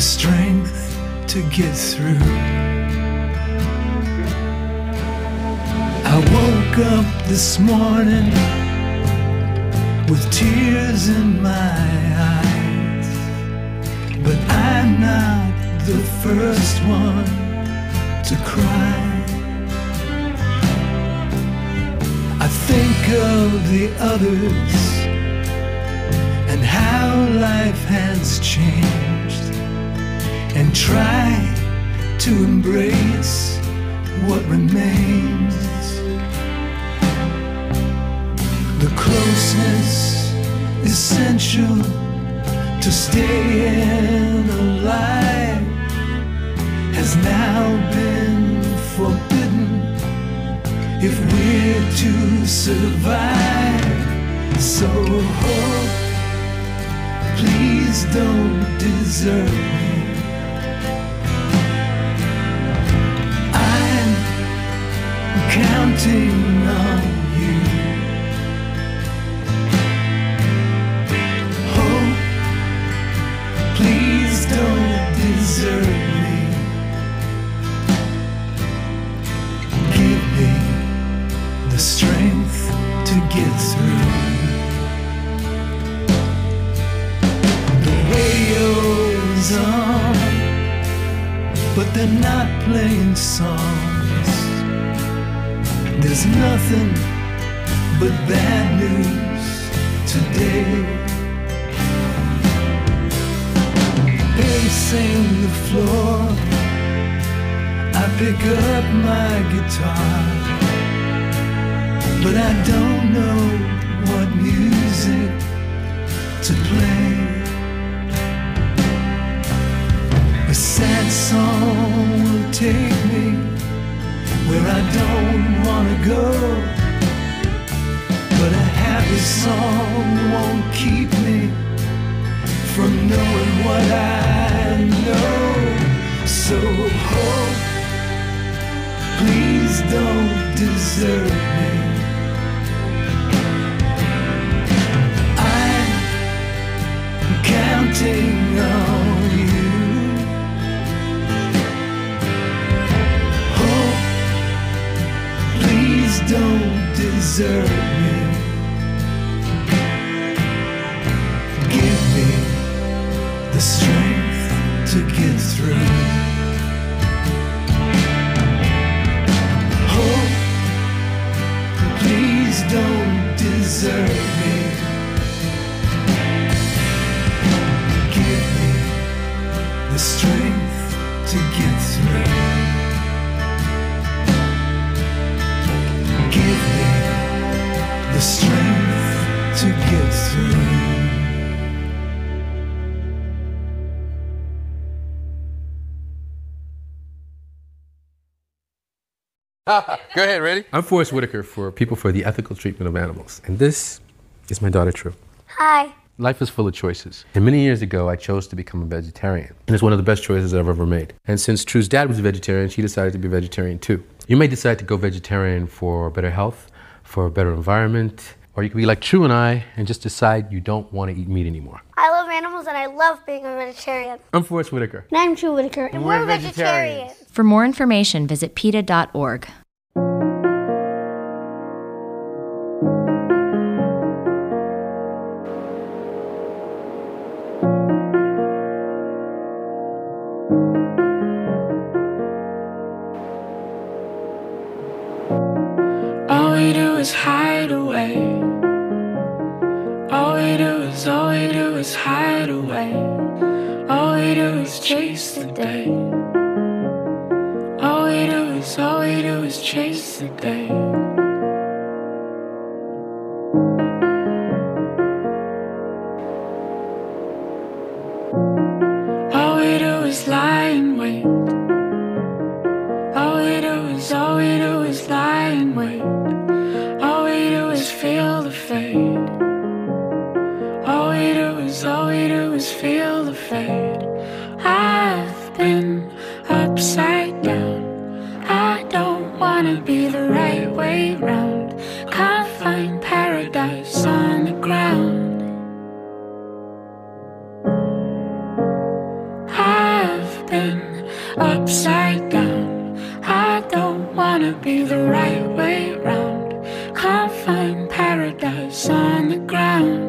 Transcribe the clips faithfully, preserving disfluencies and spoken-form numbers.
strength to get through. I woke up this morning with tears in my eyes, but I'm not the first one to cry. I think of the others and how life has changed, and try to embrace what remains. The closeness essential to staying alive has now been forbidden if we're to survive. So hope, please don't desert me. I'm counting on you. Hope, please don't desert me. Give me the strength to get through. The radio's on, but they're not playing songs. There's nothing but bad news today. Pacing the floor, I pick up my guitar, but I don't know what music to play. A sad song will take me where I don't wanna go, but a happy song won't keep me from knowing what I know. So hope, please don't desert me. I'm counting on you. Hope, please don't desert me. Give me the strength to get through. Hope, please don't desert me. Give me the strength to get through. Give me the strength to get through. Go ahead, ready? I'm Forrest Whitaker for People for the Ethical Treatment of Animals, and this is my daughter, True. Hi. Life is full of choices, and many years ago I chose to become a vegetarian, and it's one of the best choices I've ever made. And since True's dad was a vegetarian, she decided to be a vegetarian too. You may decide to go vegetarian for better health, for a better environment, or you could be like True and I and just decide you don't want to eat meat anymore. I love animals and I love being a vegetarian. I'm Forrest Whitaker. And I'm True Whitaker. And, And we're, we're vegetarians. vegetarians. For more information, visit PETA dot org. All we do is hide away. All we do is, all we do is hide away. All we do is chase the day. All we do is, all we do is chase the day. All we do is lie in wait. All we do is, all we do is lie in wait. All we do is feel the fade. All we do is, all we do is feel the fade. I've been upside down. I don't wanna be the right way round. Can't find paradise on the ground. I been upside down. I don't wanna be the right way round. Can't find paradise on the ground.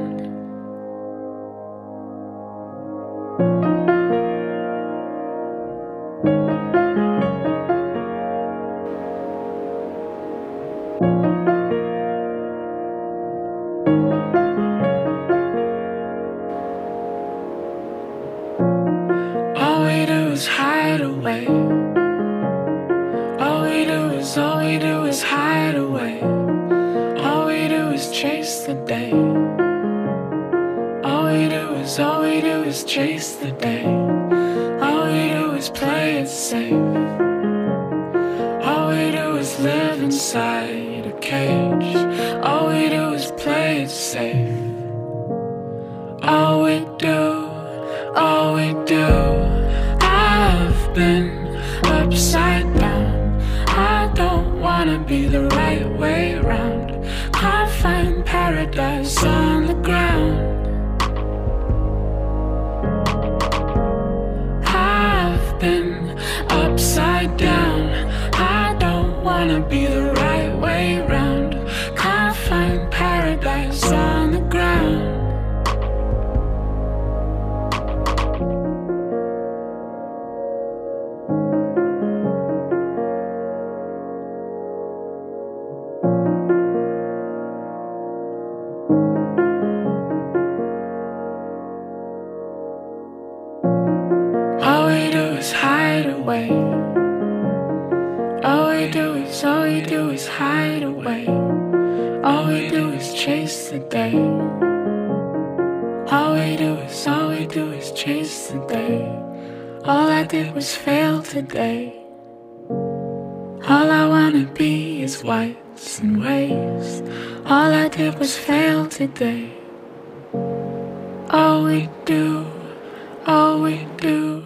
All we do is hide away. All we do is, all we do is hide away. All we do is chase the day. All we do is, all we do is chase the day. All we do is play it safe. All we do is live inside a cage. All we do is play it safe. All we do, all we do. I've been upside down. I don't wanna be the right way round. Can't find paradise on the ground. I've been upside down. I don't wanna be the right way round. Can't find paradise on the ground. All we do is hide away. All we do is, all we do is hide away. All we do is chase the day. All we do is, all we do is chase the day. All I did was fail today. All I wanna be is whites and waves. All I did was fail today. All we do, all we do.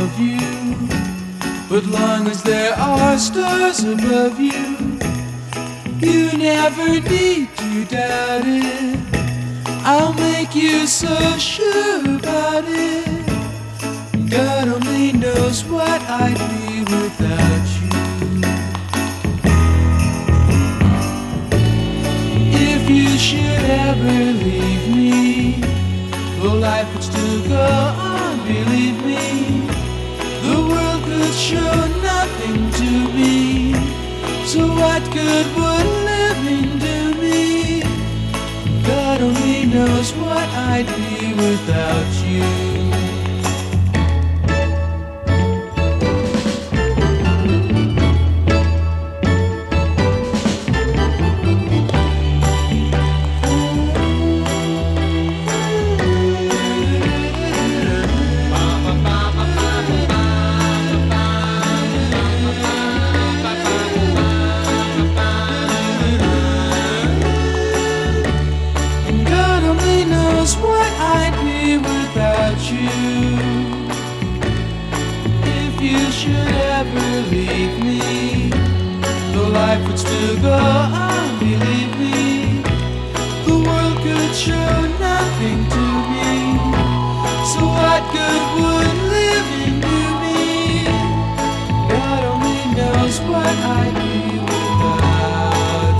of you. But long as there are stars above you, you never need to doubt it. I'll make you so sure about it. God only knows what I'd be without you. If you should ever leave me, the life would still go on, believe me. The world could show nothing to me, so what good would living do me? God only knows what I'd be without you. Leave me, the life would still go on, believe me. The world could show nothing to me, so what good would living do me? God only knows what I'd be without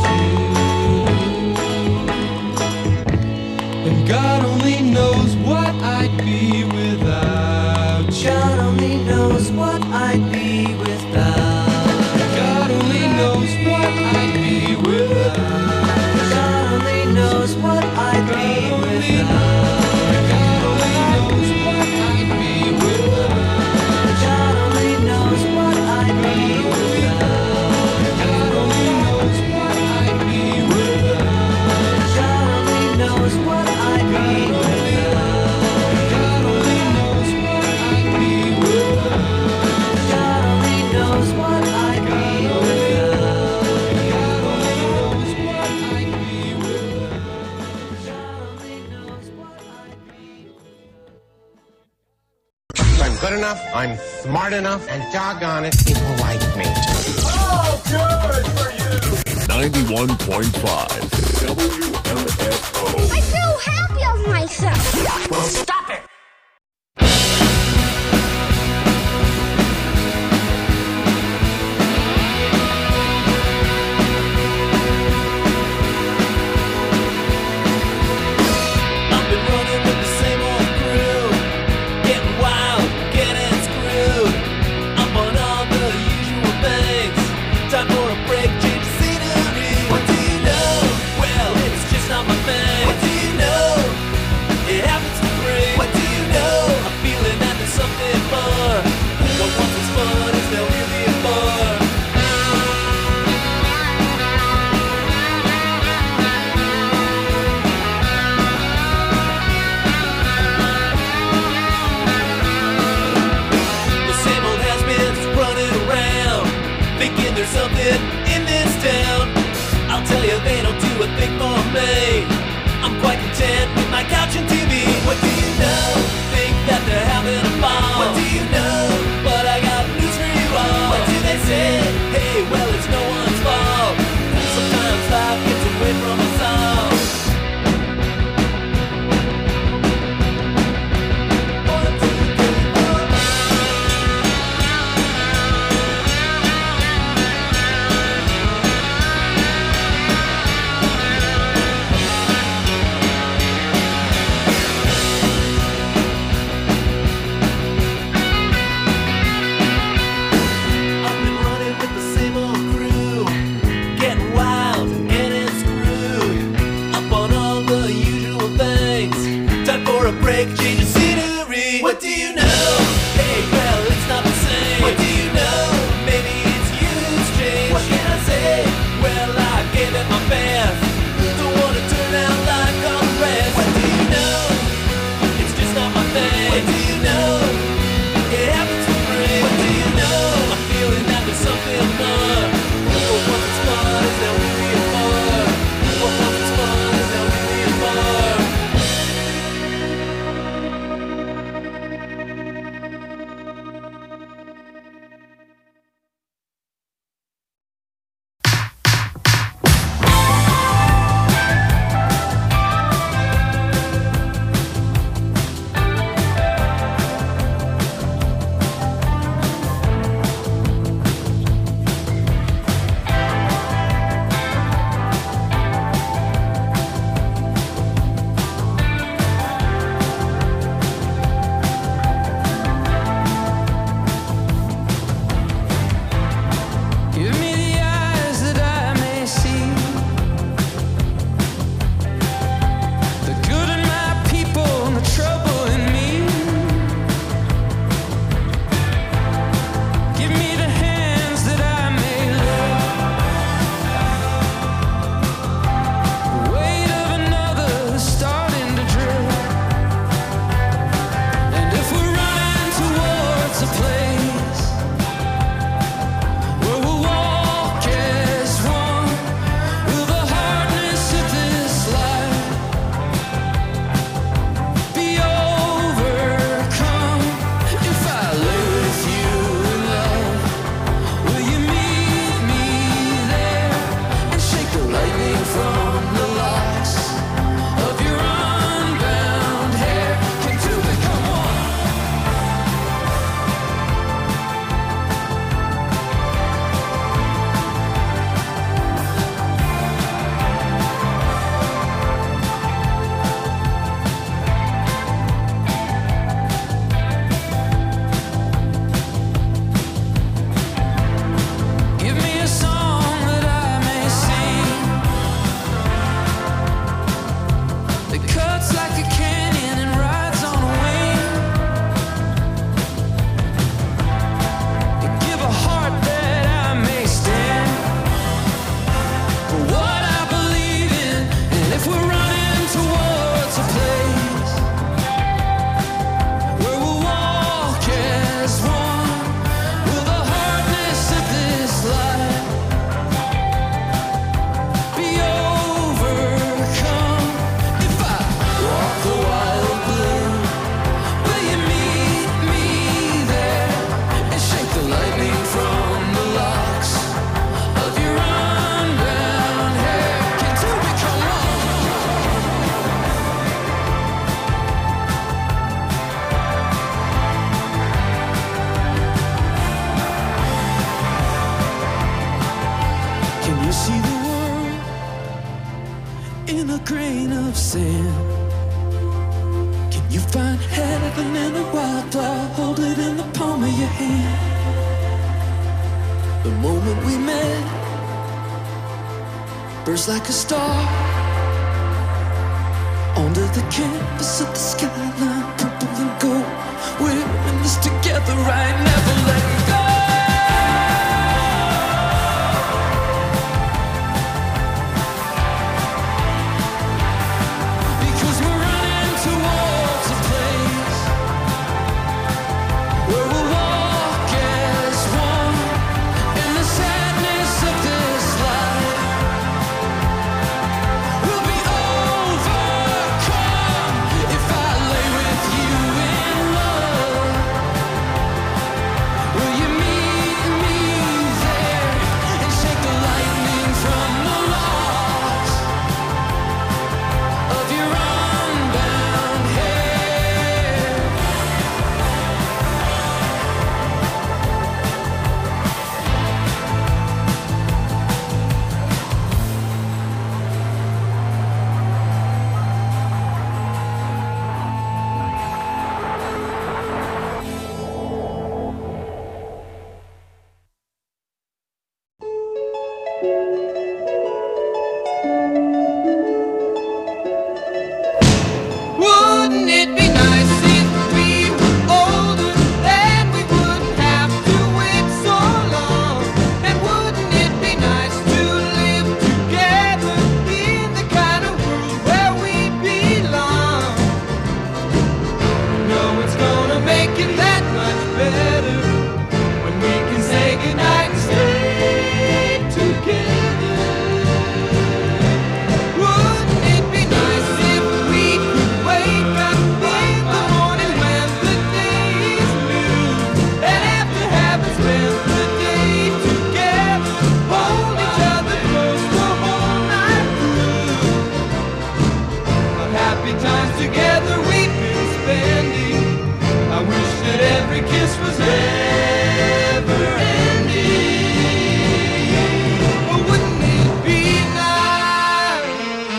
you. And God only knows what I'd be without you. God only knows what I'd be without. God only knows what I'd be without. God only knows what I'd be without. God only knows what I'd be without. God only knows what I'd be without. God only knows what I'd be without. God only knows what I'd be without. God only knows what I'd be without. God only knows what I'd be I'm good enough, I'm smart enough, and doggone it, people like me. Oh, good for you! ninety-one point five W M F O. I feel happy of myself. Well, stop it! in a grain of sand? Can you find heaven in a wildflower? Hold it in the palm of your hand. The moment we met burst like a star onto the canvas of the skyline, purple and gold. We're in this together, right? Never letting go. Because we're running towards a place where we'll walk as one in the sadness of this life. We'll be overcome if I lay with you in love. Will you meet me there and shake the lightning from the locks of your unbound hair? Wouldn't it be nice if we were older, then we wouldn't have to wait so long? And wouldn't it be nice to live together in the kind of world where we belong? No, it's gonna make it that much better when we can say goodnight and stay together. Wouldn't it be nice if we could wake up in the morning when the day is new, and after having spent the day together, hold each other close the whole night through? Of happy times together we've been spending, I wish that every kiss was never ending. But wouldn't it be nice?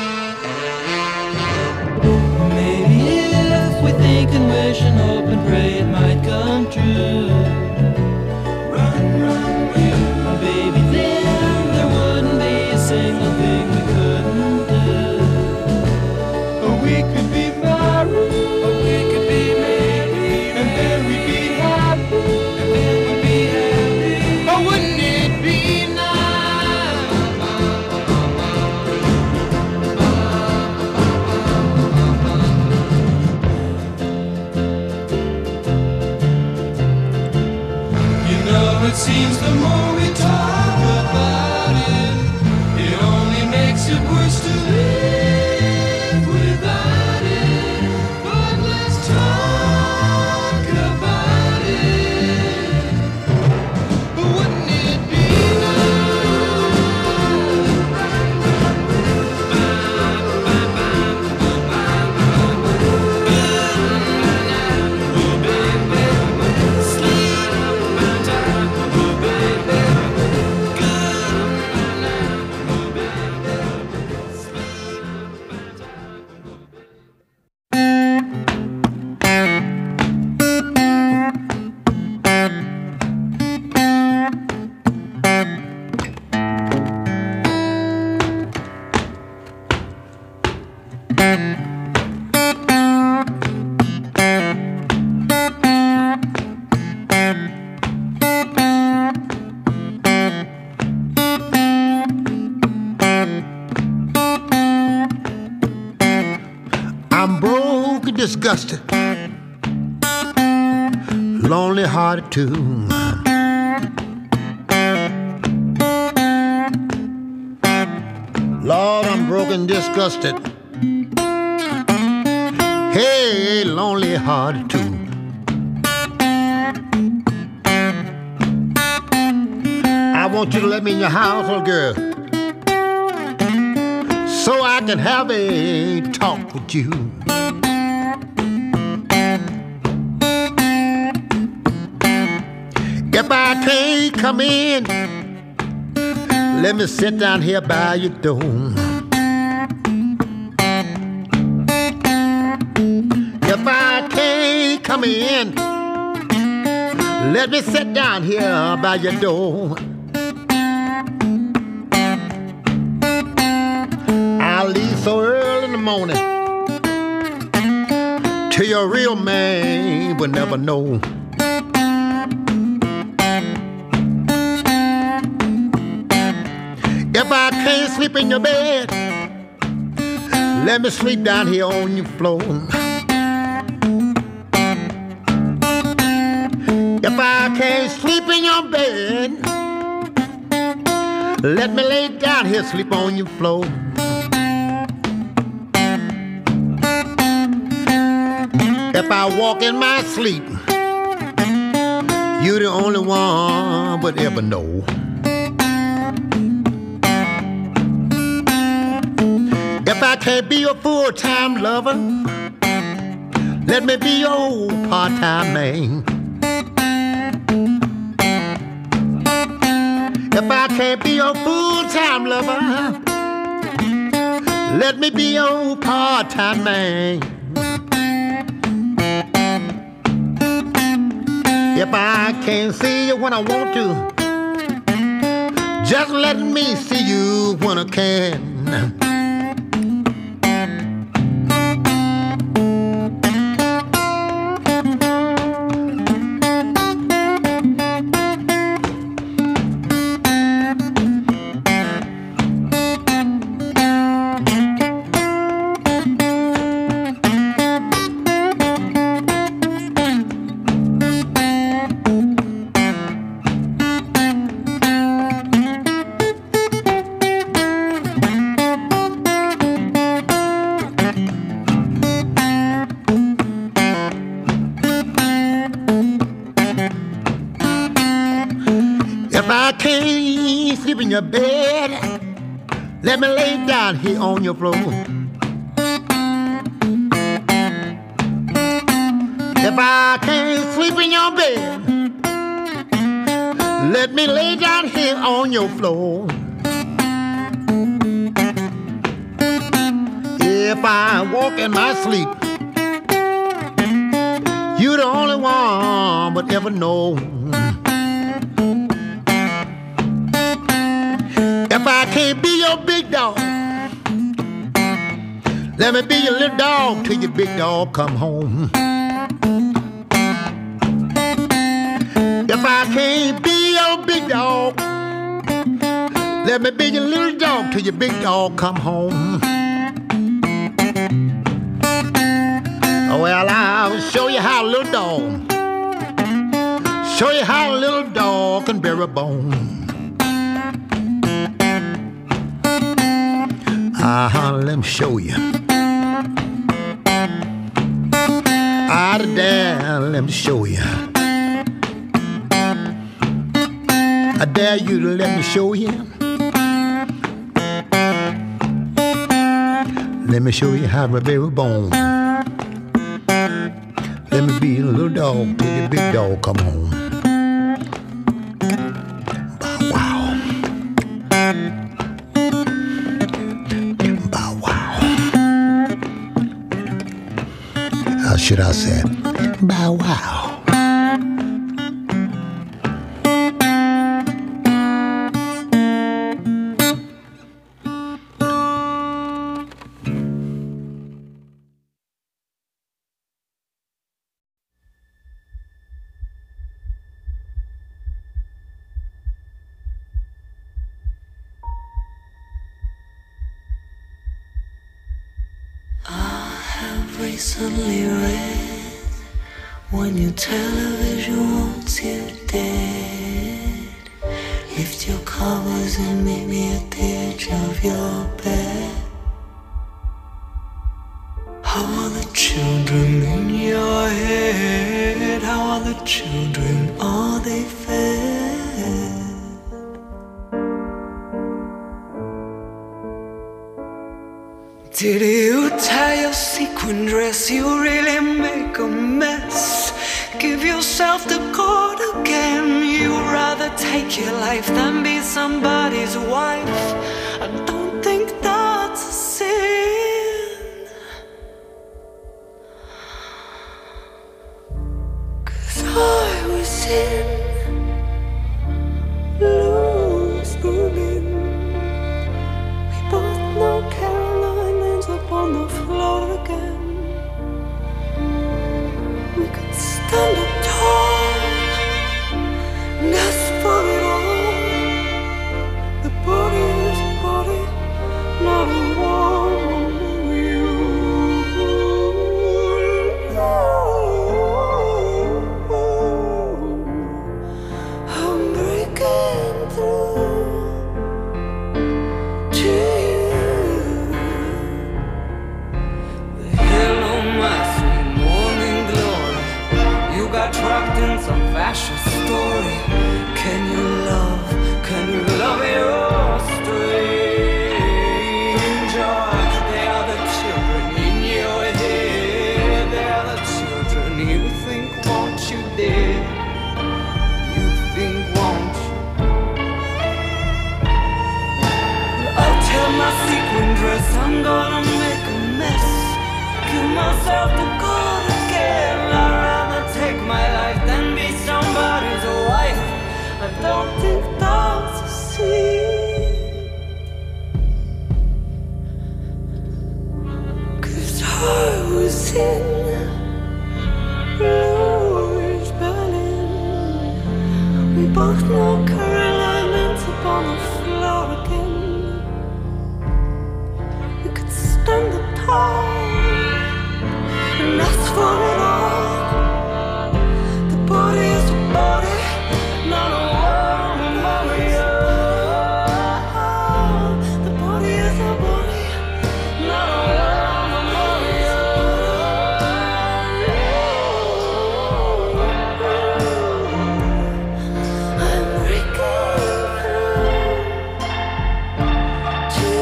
Maybe if we think and wish and hope and pray it might come true. Run, run, you. Baby, then there wouldn't be a single thing we couldn't do. Or we could be married, or we could be married, and then we'd be happy, and then we'd be happy. Or wouldn't it be nice? You know, it seems the more we talk about it, it only makes it worse to live without it. But let's talk about it. But wouldn't it be I'm broke and disgusted, lonely hearted too. Lord, I'm broke and disgusted. Hey, lonely hearted too. I want you to let me in your house, little girl, so I can have a talk with you. If I can't come in, let me sit down here by your door. come in. Let me sit down here by your door. I'll leave so early in the morning till your real man will never know. If I can't sleep in your bed, let me sleep down here on your floor. If I can't sleep in your bed, let me lay down here, sleep on your floor. If I walk in my sleep, you're the only one would ever know. If I can't be your full-time lover, let me be your part-time man. If I can't be your full-time lover, let me be your part-time man. If I can't see you when I want to, just let me see you when I can. If I can't sleep in your bed, let me lay down here on your floor. If I can't sleep in your bed, let me lay down here on your floor. If I walk in my sleep, you're the only one would ever know. If I can't be your big dog, let me be your little dog till your big dog come home. If I can't be your big dog, let me be your little dog till your big dog come home. Well, I'll show you how a little dog, show you how a little dog can bear a bone. Uh-huh, let me show you. Out of there, let me show you. I dare you to let me show you. Let me show you how to bear a bone. Let me be a little dog till the big dog come home. Bow wow. Bow wow. How should I say it? Bow wow. Recently read when your television wants you dead, lift your covers and meet me at the edge of your bed. How are the children in your head? How are the children? Are they fed? Did you tie your sequin dress? You really make a mess. Give yourself to God again. You'd rather take your life than be somebody's wife. I don't think that's a sin. dress. I'm gonna make a mess, give myself to God again. I'd rather take my life than be somebody's wife. I don't think that's a sin, 'cause I was in Louis Berlin. We both know Caroline ends up on the floor again. We could stand apart, and that's for it all. The body is a body, not a woman, Maria. The body is a body, not a woman, Maria. I'm breaking through to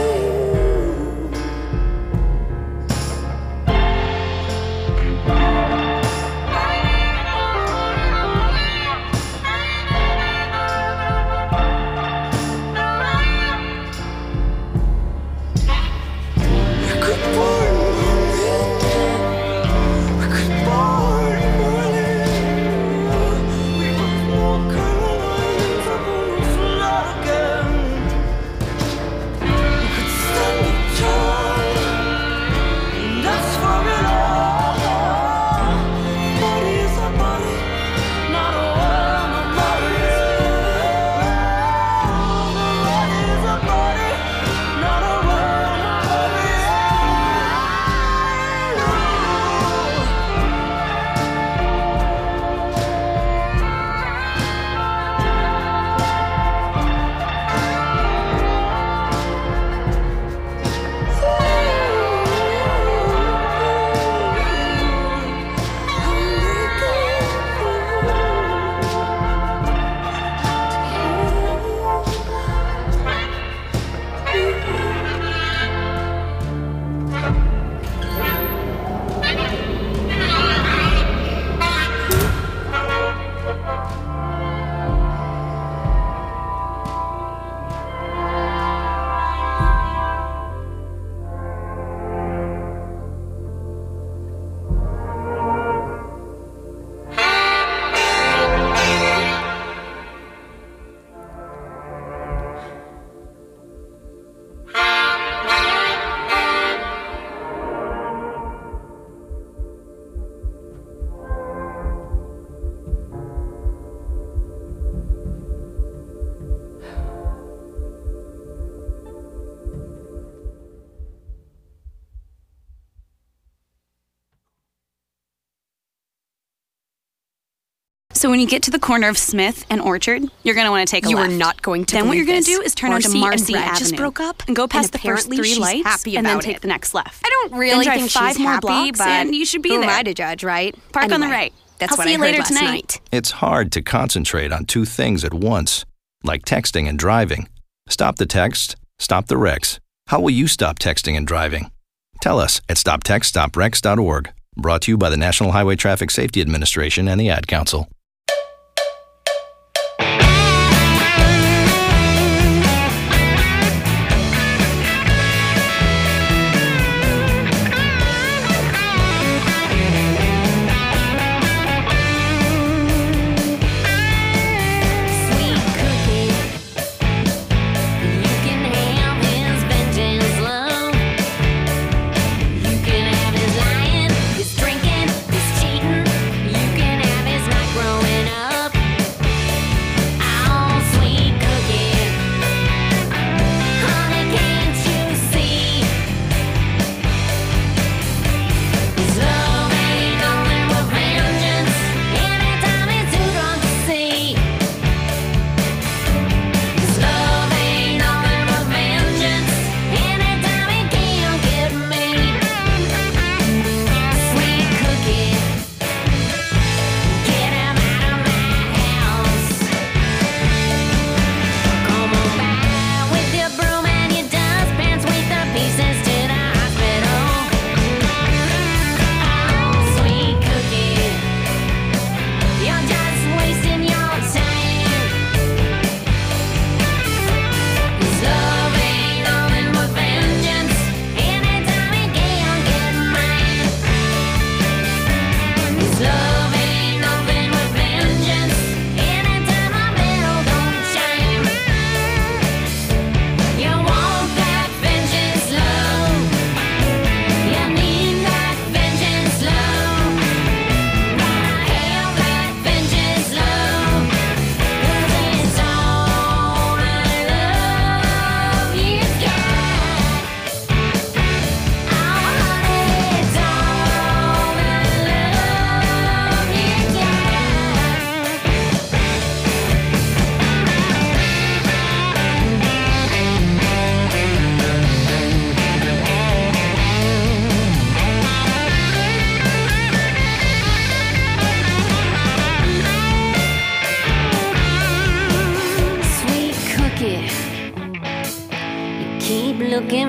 So when you get to the corner of Smith and Orchard, you're going to want to take a you left. You are not going to Then what you're going to this. do is turn Marcy onto Marcy and Brad Avenue. just broke up and go past and the first three she's lights happy and then about take it. the next left. I don't really then think drive five she's more happy, blocks but and you should be who there. am I to judge, right? Park anyway, on the right. That's I'll what see I you heard later last tonight. night. It's hard to concentrate on two things at once, like texting and driving. Stop the text, stop the wrecks. How will you stop texting and driving? Tell us at stop text stop wrecks dot org. Brought to you by the National Highway Traffic Safety Administration and the Ad Council. Drinking, he's cheating, you can have his micro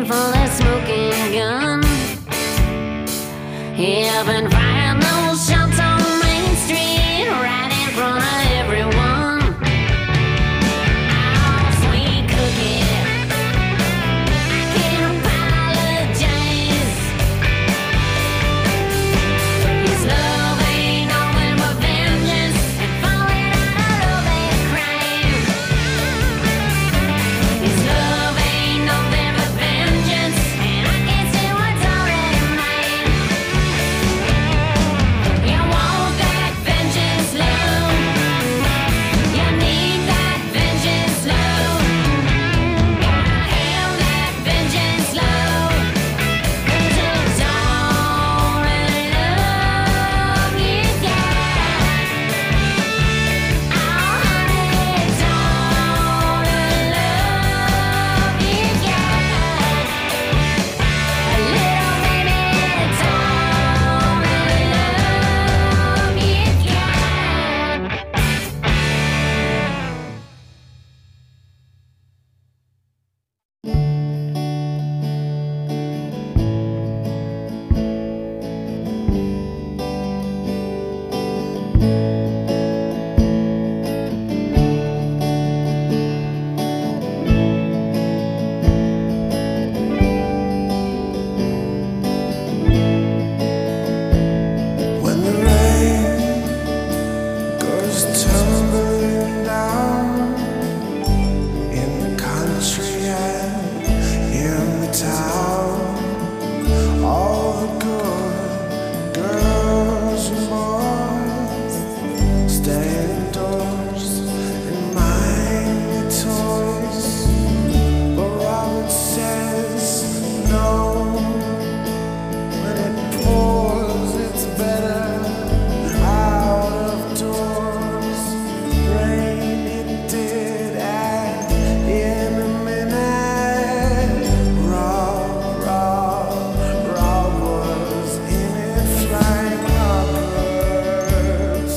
handful of smoking gun. Yeah, I've been firing those shots on Main Street, right in front of everyone. Oh, sweet cookie, I can't apologize. His love ain't nothing but vengeance and falling out of love and crime. His love ain't nothing but vengeance, and I can't see what's already mine. You want that vengeance love, you need that vengeance love, gotta have that vengeance love, 'cause it's all the love you got. Oh honey, it's all the love you got. A little baby, it's all the love you When the rain goes tumbling down in the country and in the town, all the good girls and boys stay indoors and mind their toys. But Robert says no. When it pours, it's better out of doors. Rain, it did, and in a minute, Rob, Rob, Rob was in it, flying robbers,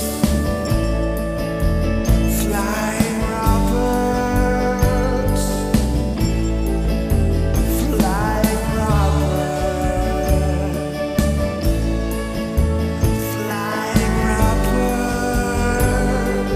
flying robbers, flying robbers. Flying robber,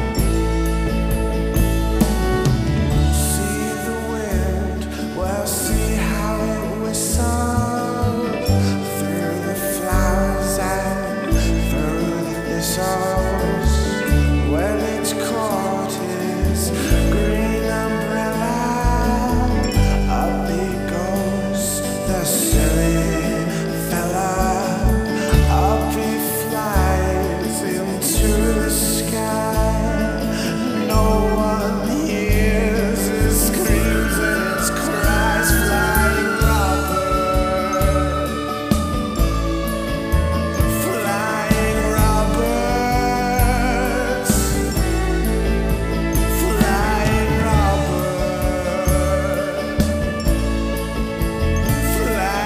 see the wind, well see how it whistles through the flowers and through the thistles. Well, each court is green umbrella, up he goes, the silly fella. Up he flies into the sky. No one hears his screams and his cries. Flying robber, flying robbers, flying robber, flying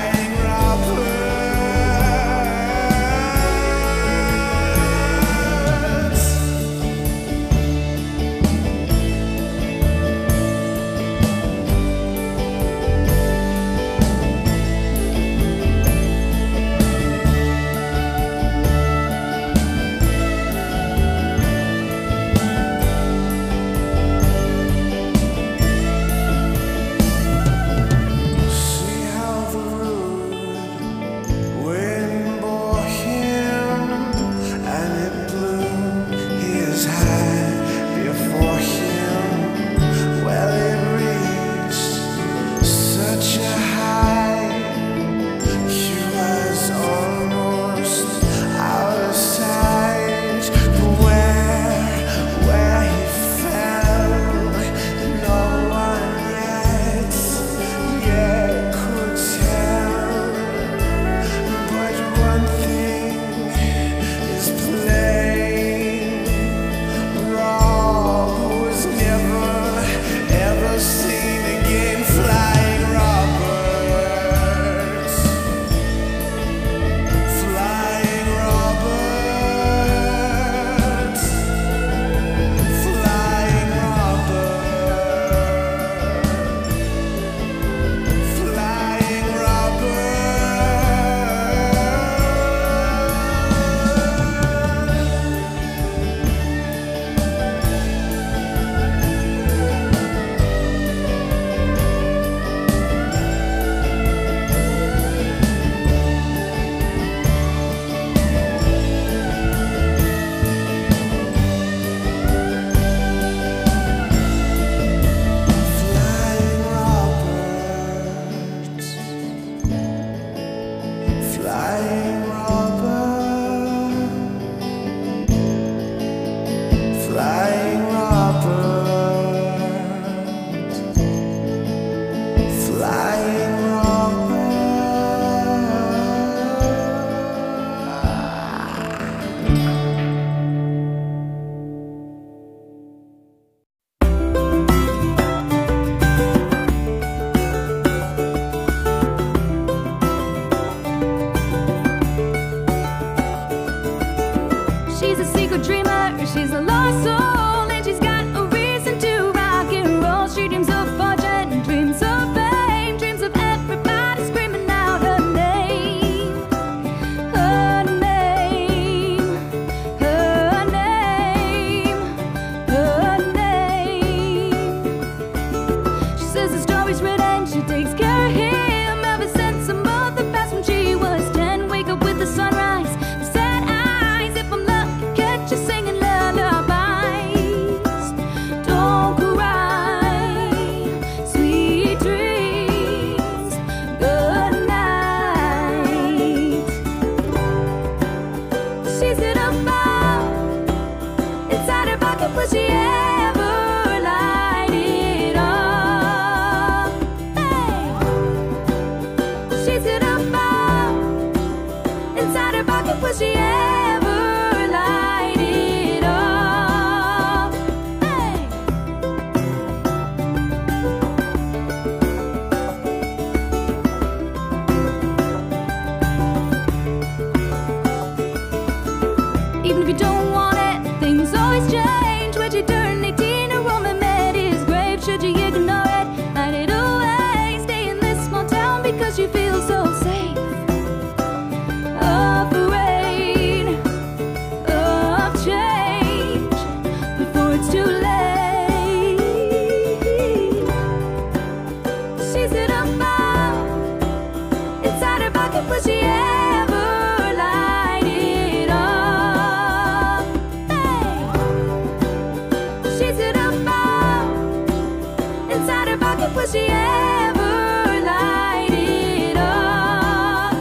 Flying Robert, Flying Robert, Flying She's a secret dreamer, she's a lost soul, and she's got a reason to rock and roll. She dreams of fortune, dreams of fame, dreams of everybody screaming out her name. Her name, her name, her name. She says the story's written, she takes care of him ever since her mother passed when she was ten. Wake up with the sunrise, the sad eyes, if I'm lucky, catch you singing lullabies. Don't cry, sweet dreams, good night. She's in a bow, inside her pocket, will she ever light it up? Hey. She's in a bow, inside her pocket, will she ever light it up? Hey. Even if you don't want it, things always change. When you turn eighteen, a woman met his grave. Should you ignore it, hide it away? Stay in this small town because you feel so safe. Afraid of change before it's too late. She's in a bow, inside her pocket, will she ever light it up? Hey. She's in a bow, inside her pocket, will she ever light it up?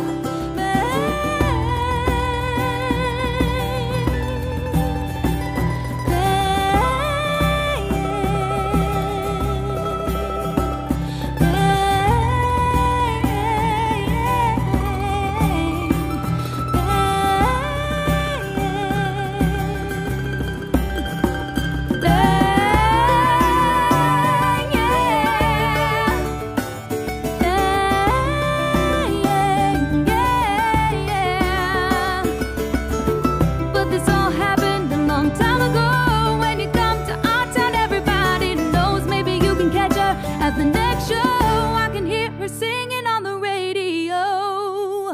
But this all happened a long time ago. When you come to our town, everybody knows. Maybe you can catch her at the next show. I can hear her singing on the radio.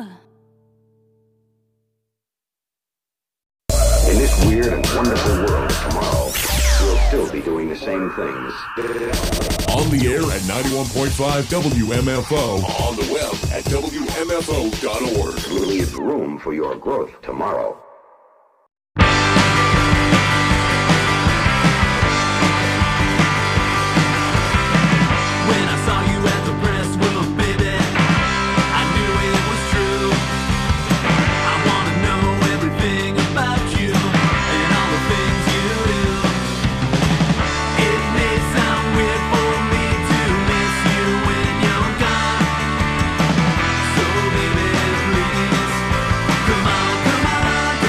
In this weird and wonderful world tomorrow, we'll still be doing the same things. On the air at ninety-one point five W M F O. On the web at W M F O dot org. Leave room for your growth tomorrow. When I saw you at the press room, baby, I knew it was true. I wanna know everything about you and all the things you do. It may sound weird for me to miss you when you're gone. So baby, please, come on, come on,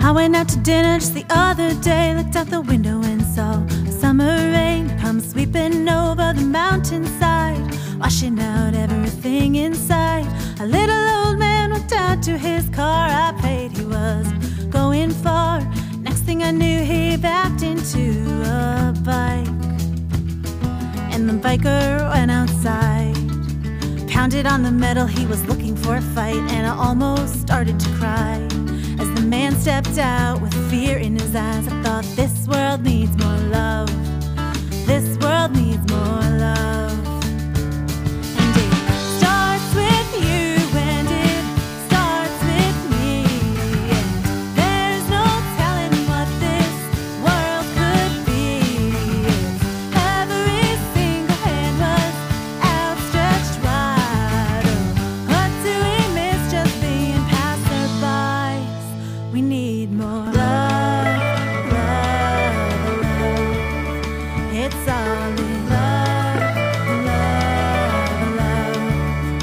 I went out to dinner just the other day, looked out the window and saw a summer rain come sweeping over the mountainside, washing out everything inside. A little old man walked out to his car. I prayed he was going far. Next thing I knew, he backed into a bike, and the biker went outside, pounded on the metal. He was looking for a fight, and I almost started to cry as the man stepped out with fear in his eyes. I thought, this world needs more love. This world needs more love. And it starts with you, and it starts with me. And there's no telling what this world could be if every single hand was outstretched wide. Oh, what do we miss just being passerbys? We need more love, love, love. It's all in love, love, love.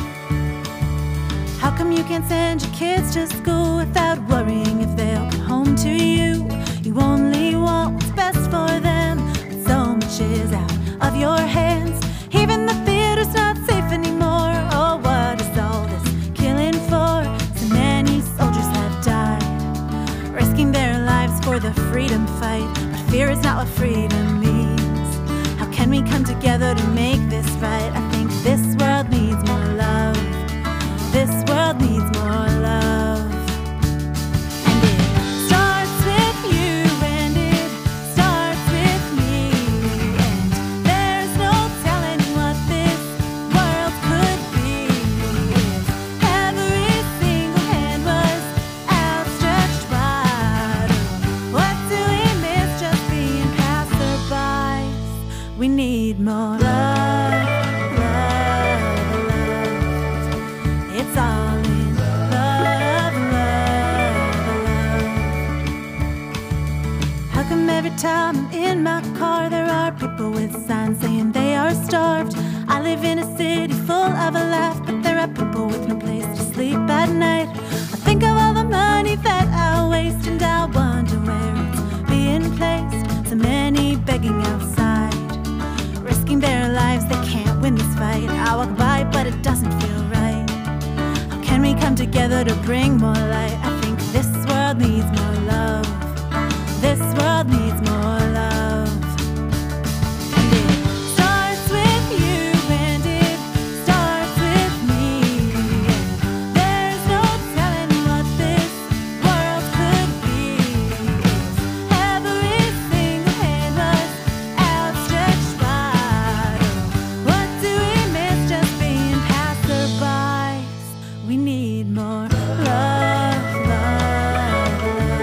How come you can't send your kids to school without worrying if they'll come home to you? You only want what's best for them, but so much is out of your hands. Even the theater's not safe anymore. Oh, what is all this killing for? So many soldiers have died, risking their lives for the freedom fight. But fear is not what freedom means. How can we come together to make this right? I think this world needs more love. This world needs more love. And it starts with you, and it starts with me. And there's no telling what this world could be if every single hand was outstretched wide. Oh, what do we miss just being passerbys? We need more love, love, love. It's all in love, love, love. How come every time I'm in my car there are people with signs saying they are starved? I live in a city full of a laugh, but there are people with no place to sleep at night. I think of all the money that I waste, and I wonder where it's being placed. So many begging outside, risking their lives, they can't win this fight. I walk by, but it doesn't feel right. How can we come together to bring more light? I think this world needs more